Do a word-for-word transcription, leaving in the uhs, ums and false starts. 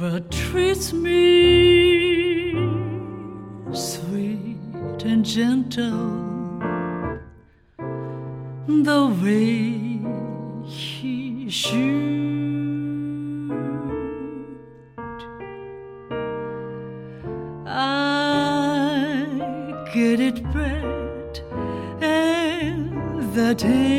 never treats me sweet and gentle the way he should. I get it bad, and that ain't